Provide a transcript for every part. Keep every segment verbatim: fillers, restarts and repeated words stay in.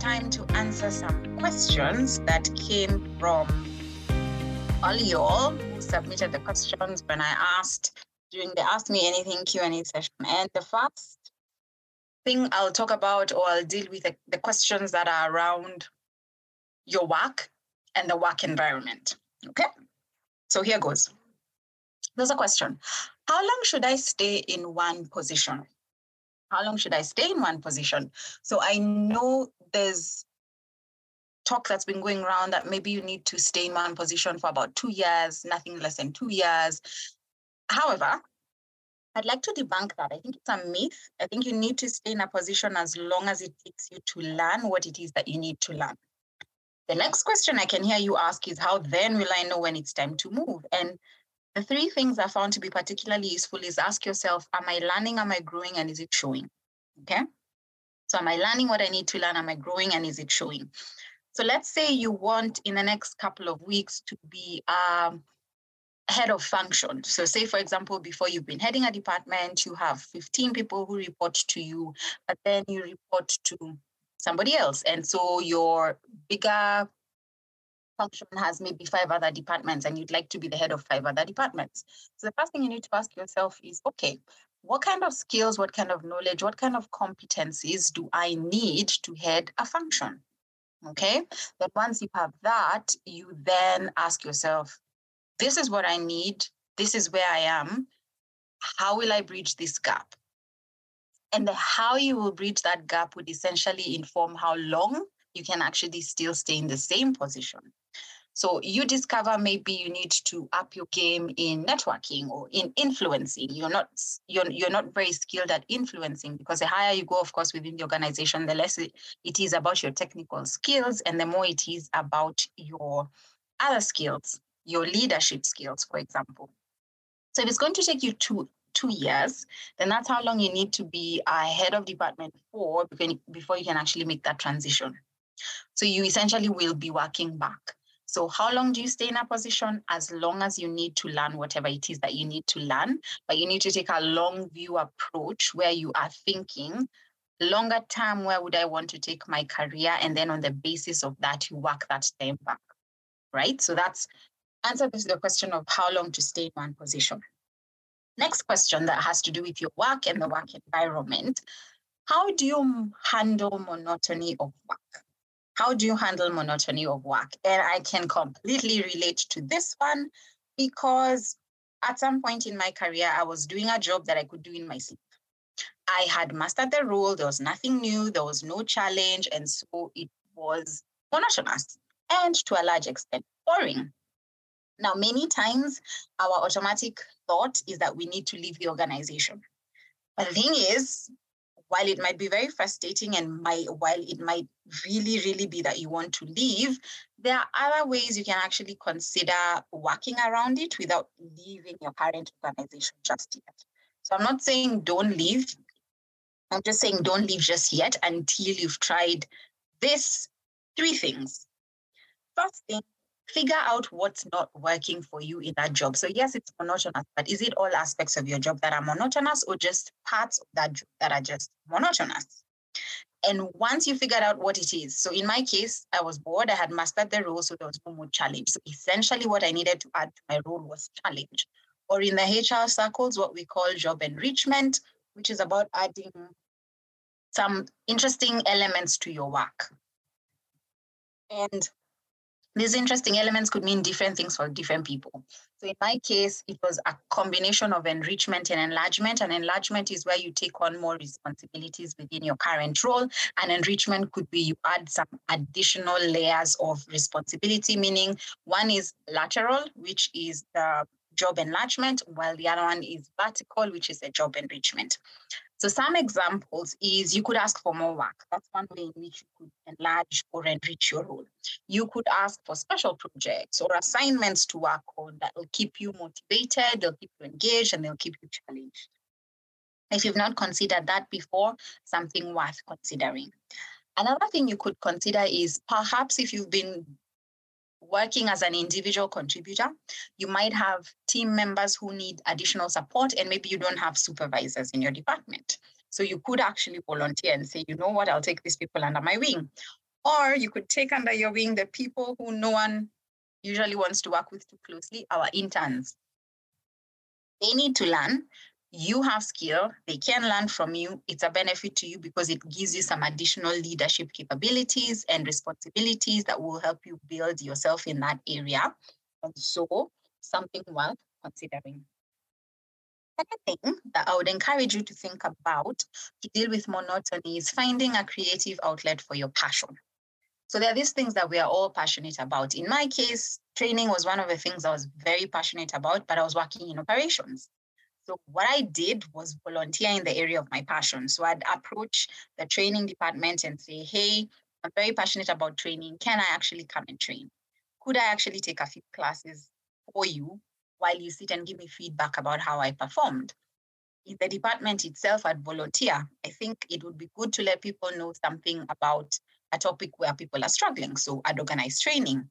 time to answer some questions that came from all y'all who submitted the questions when I asked during the Ask Me Anything Q and A session. And the first thing I'll talk about, or I'll deal with the, the questions that are around your work and the work environment. Okay? So here goes. There's a question. How long should I stay in one position? How long should I stay in one position? So I know there's talk that's been going around that maybe you need to stay in one position for about two years, nothing less than two years. However, I'd like to debunk that. I think it's a myth. I think you need to stay in a position as long as it takes you to learn what it is that you need to learn. The next question I can hear you ask is, how then will I know when it's time to move? And the three things I found to be particularly useful is ask yourself, am I learning, am I growing, and is it showing? Okay? So am I learning what I need to learn, am I growing, and is it showing? So let's say you want in the next couple of weeks to be um, head of function. So say, for example, before you've been heading a department, you have fifteen people who report to you, but then you report to somebody else. And so your bigger function has maybe five other departments and you'd like to be the head of five other departments. So the first thing you need to ask yourself is, okay, what kind of skills, what kind of knowledge, what kind of competencies do I need to head a function? Okay, but once you have that, you then ask yourself, this is what I need, this is where I am, how will I bridge this gap? And the how you will bridge that gap would essentially inform how long you can actually still stay in the same position. So you discover maybe you need to up your game in networking or in influencing. You're not you're, you're not very skilled at influencing, because the higher you go, of course, within the organization, the less it, it is about your technical skills and the more it is about your other skills, your leadership skills, for example. So if it's going to take you two, two years, then that's how long you need to be a head of department for before you can actually make that transition. So you essentially will be working back. So how long do you stay in a position? As long as you need to learn whatever it is that you need to learn, but you need to take a long view approach where you are thinking longer term, where would I want to take my career? And then on the basis of that, you work that time back, right? So that's answer to the question of how long to stay in one position. Next question that has to do with your work and the work environment. How do you handle monotony of work? How do you handle monotony of work? And I can completely relate to this one because at some point in my career, I was doing a job that I could do in my sleep. I had mastered the role. There was nothing new. There was no challenge. And so it was monotonous and to a large extent boring. Now, many times our automatic thought is that we need to leave the organization. But the thing is, while it might be very frustrating and my, while it might really, really be that you want to leave, there are other ways you can actually consider working around it without leaving your current organization just yet. So I'm not saying don't leave. I'm just saying don't leave just yet until you've tried this three things. First thing, figure out what's not working for you in that job. So yes, it's monotonous, but is it all aspects of your job that are monotonous or just parts of that job that are just monotonous? And once you figured out what it is, so in my case, I was bored, I had mastered the role, so there was no more challenge. So essentially what I needed to add to my role was challenge. Or in the H R circles, what we call job enrichment, which is about adding some interesting elements to your work. And these interesting elements could mean different things for different people. So in my case, it was a combination of enrichment and enlargement. And enlargement is where you take on more responsibilities within your current role. And enrichment could be you add some additional layers of responsibility, meaning one is lateral, which is the job enlargement, while the other one is vertical, which is a job enrichment. So some examples is you could ask for more work. That's one way in which you could enlarge or enrich your role. You could ask for special projects or assignments to work on that will keep you motivated, they'll keep you engaged, and they'll keep you challenged. If you've not considered that before, something worth considering. Another thing you could consider is perhaps if you've been working as an individual contributor, you might have team members who need additional support, and maybe you don't have supervisors in your department. So you could actually volunteer and say, you know what, I'll take these people under my wing. Or you could take under your wing the people who no one usually wants to work with too closely, our interns. They need to learn. You have skill. They can learn from you. It's a benefit to you because it gives you some additional leadership capabilities and responsibilities that will help you build yourself in that area. And so something worth considering. Second thing that I would encourage you to think about to deal with monotony is finding a creative outlet for your passion. So there are these things that we are all passionate about. In my case, training was one of the things I was very passionate about, but I was working in operations. So what I did was volunteer in the area of my passion. So I'd approach the training department and say, hey, I'm very passionate about training. Can I actually come and train? Could I actually take a few classes for you while you sit and give me feedback about how I performed? In the department itself, I'd volunteer. I think it would be good to let people know something about a topic where people are struggling. So I'd organize training.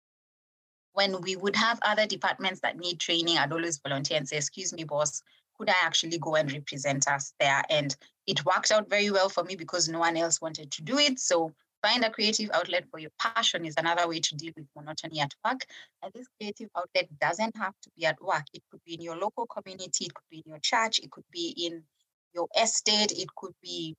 When we would have other departments that need training, I'd always volunteer and say, excuse me, boss, could I actually go and represent us there? And it worked out very well for me because no one else wanted to do it. So find a creative outlet for your passion is another way to deal with monotony at work. And this creative outlet doesn't have to be at work. It could be in your local community, it could be in your church, it could be in your estate, it could be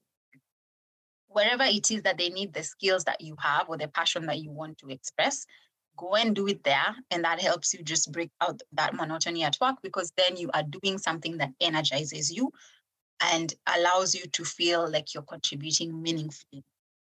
wherever it is that they need the skills that you have or the passion that you want to express. Go and do it there. And that helps you just break out that monotony at work because then you are doing something that energizes you and allows you to feel like you're contributing meaningfully.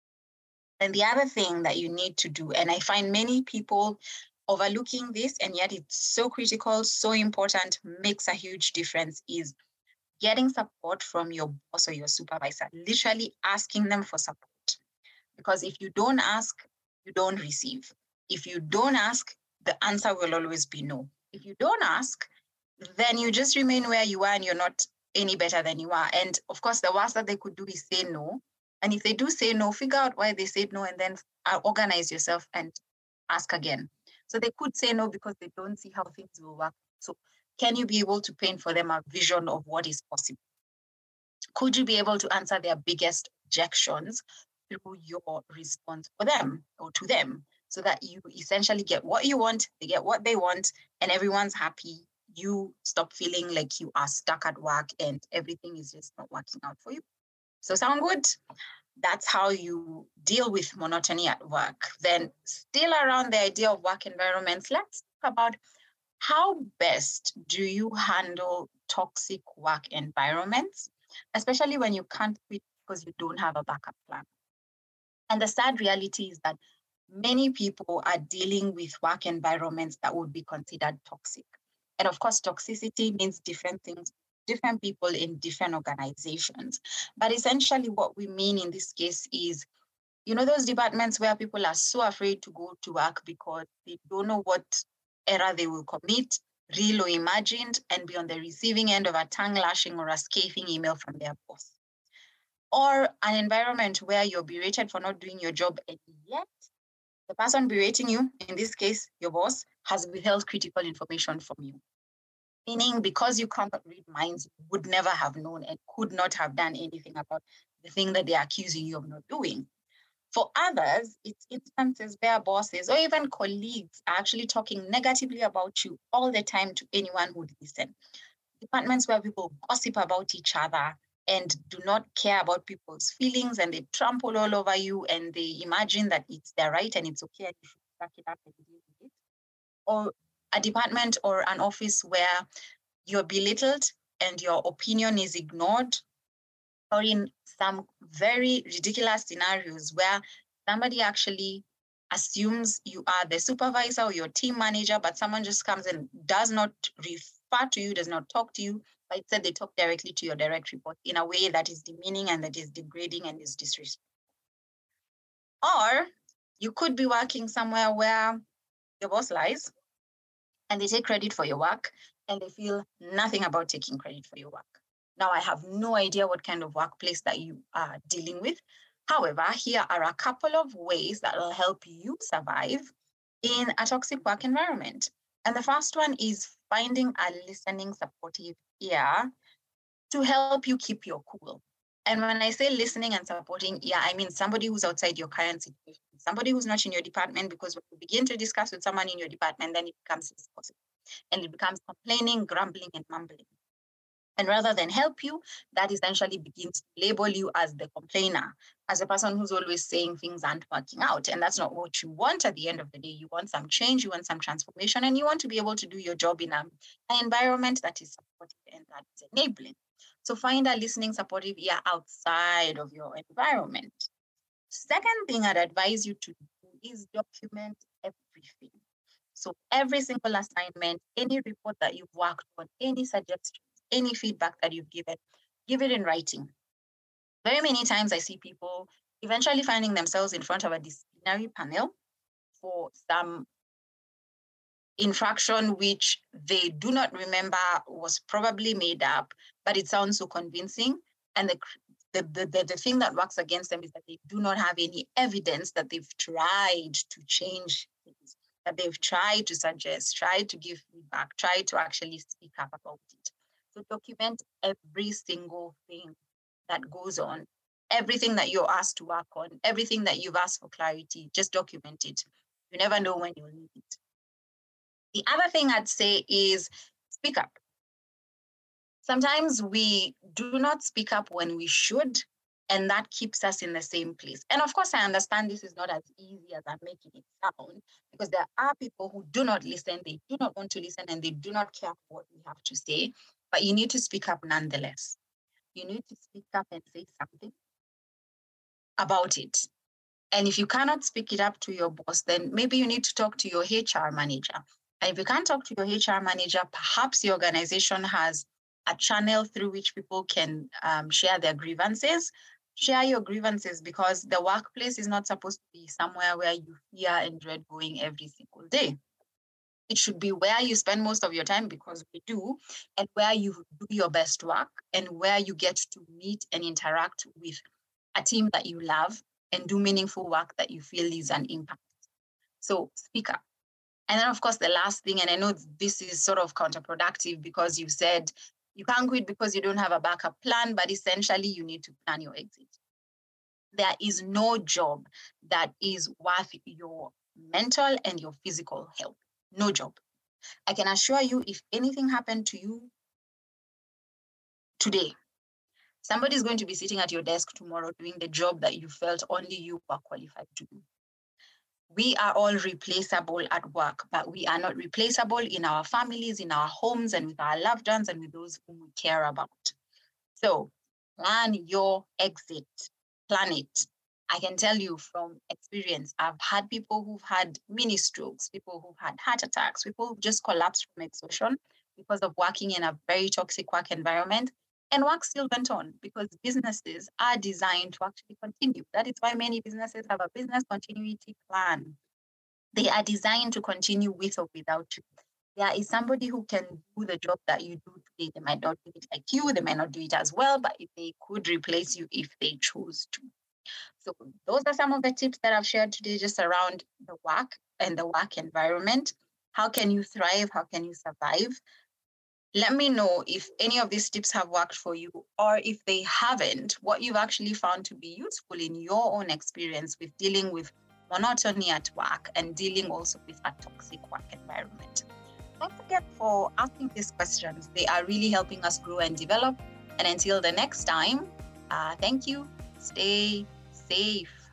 And the other thing that you need to do, and I find many people overlooking this, and yet it's so critical, so important, makes a huge difference, is getting support from your boss or your supervisor, literally asking them for support. Because if you don't ask, you don't receive. If you don't ask, the answer will always be no. If you don't ask, then you just remain where you are and you're not any better than you are. And of course, the worst that they could do is say no. And if they do say no, figure out why they said no and then organize yourself and ask again. So they could say no because they don't see how things will work. So can you be able to paint for them a vision of what is possible? Could you be able to answer their biggest objections through your response for them or to them so that you essentially get what you want, they get what they want, and everyone's happy? You stop feeling like you are stuck at work and everything is just not working out for you. So sound good? That's how you deal with monotony at work. Then still around the idea of work environments, let's talk about how best do you handle toxic work environments, especially when you can't quit because you don't have a backup plan. And the sad reality is that many people are dealing with work environments that would be considered toxic. And of course, toxicity means different things, different people in different organizations. But essentially what we mean in this case is, you know, those departments where people are so afraid to go to work because they don't know what error they will commit, real or imagined, and be on the receiving end of a tongue lashing or a scathing email from their boss. Or an environment where you're berated for not doing your job, and yet the person berating you, in this case, your boss, has withheld critical information from you. Meaning because you can't read minds, you would never have known and could not have done anything about the thing that they're accusing you of not doing. For others, it's instances where bosses or even colleagues are actually talking negatively about you all the time to anyone who would listen. Departments where people gossip about each other and do not care about people's feelings and they trample all over you and they imagine that it's their right and it's okay and you should back it up and deal with it. Or a department or an office where you're belittled and your opinion is ignored, or in some very ridiculous scenarios where somebody actually assumes you are the supervisor or your team manager, but someone just comes and does not refer to you, does not talk to you, but instead they talk directly to your direct report in a way that is demeaning and that is degrading and is disrespectful. Or you could be working somewhere where your boss lies and they take credit for your work and they feel nothing about taking credit for your work. Now, I have no idea what kind of workplace that you are dealing with. However, here are a couple of ways that will help you survive in a toxic work environment. And the first one is finding a listening, supportive ear to help you keep your cool. And when I say listening and supporting, yeah, I mean somebody who's outside your current situation, somebody who's not in your department, because when you begin to discuss with someone in your department, then it becomes impossible. And it becomes complaining, grumbling, and mumbling. And rather than help you, that essentially begins to label you as the complainer, as a person who's always saying things aren't working out. And that's not what you want at the end of the day. You want some change, you want some transformation, and you want to be able to do your job in a, an environment that is supportive and that is enabling. So find a listening supportive ear outside of your environment. Second thing I'd advise you to do is document everything. So every single assignment, any report that you've worked on, any suggestion, any feedback that you've given, give it in writing. Very many times I see people eventually finding themselves in front of a disciplinary panel for some infraction which they do not remember was probably made up, but it sounds so convincing. And the, the, the, the, the thing that works against them is that they do not have any evidence that they've tried to change things, that they've tried to suggest, tried to give feedback, tried to actually speak up about it. So document every single thing that goes on, everything that you're asked to work on, everything that you've asked for clarity, just document it. You never know when you'll need it. The other thing I'd say is speak up. Sometimes we do not speak up when we should, and that keeps us in the same place. And of course, I understand this is not as easy as I'm making it sound, because there are people who do not listen, they do not want to listen, and they do not care what we have to say. But you need to speak up nonetheless. You need to speak up and say something about it. And if you cannot speak it up to your boss, then maybe you need to talk to your H R manager. And if you can't talk to your H R manager, perhaps the organization has a channel through which people can um, share their grievances. Share your grievances, because the workplace is not supposed to be somewhere where you fear and dread going every single day. It should be where you spend most of your time, because we do, and where you do your best work, and where you get to meet and interact with a team that you love and do meaningful work that you feel is an impact. So speak up. And then, of course, the last thing, and I know this is sort of counterproductive because you said you can't quit because you don't have a backup plan, but essentially you need to plan your exit. There is no job that is worth your mental and your physical health. No job. I can assure you, if anything happened to you today, somebody is going to be sitting at your desk tomorrow doing the job that you felt only you were qualified to do. We are all replaceable at work, but we are not replaceable in our families, in our homes, and with our loved ones, and with those whom we care about. So plan your exit. Plan it. I can tell you from experience, I've had people who've had mini strokes, people who've had heart attacks, people who've just collapsed from exhaustion because of working in a very toxic work environment. And work still went on, because businesses are designed to actually continue. That is why many businesses have a business continuity plan. They are designed to continue with or without you. There is somebody who can do the job that you do today. They might not do it like you, they might not do it as well, but they could replace you if they chose to. So those are some of the tips that I've shared today, just around the work and the work environment. How can you thrive? How can you survive? Let me know if any of these tips have worked for you, or if they haven't, what you've actually found to be useful in your own experience with dealing with monotony at work and dealing also with a toxic work environment. Don't forget for asking these questions. They are really helping us grow and develop. And until the next time, uh, thank you. Stay safe.